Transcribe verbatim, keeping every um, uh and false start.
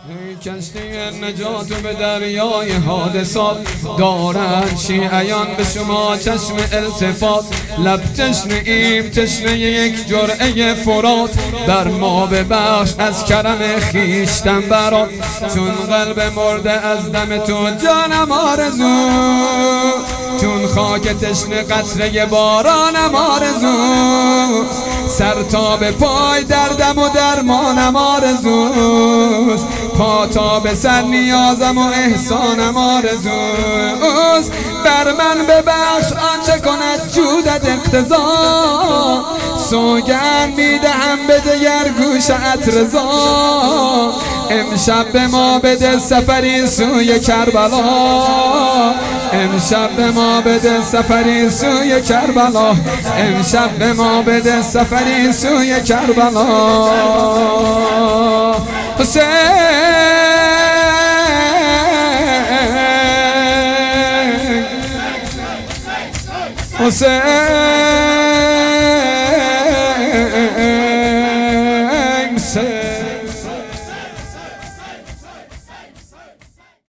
کشتی نجات به دریای حادثات دارند شیعیان به شما چشم التفات. لب تشنه ایم تشنه یک جرعه فرات، بر ما ببخش از کرم خیشتن برات. چون قلب مرده از دم تو جانم آرزو، چون خاک تشنه قطره بارانم آرزو. سر تا به پای دردم و درمانم آرزوست، پا تا به سر نیازم و احسانم آرزوست. بر من ببخش آنچه کند جودت اقتضا، سوگند میدهم به دگر گوشت رضا. امشب به ما بده سفری سوی کربلا، امشب به ما بده سفری سوی کربلا، امشب به ما بده سفری سوی کربلا. حسین حسین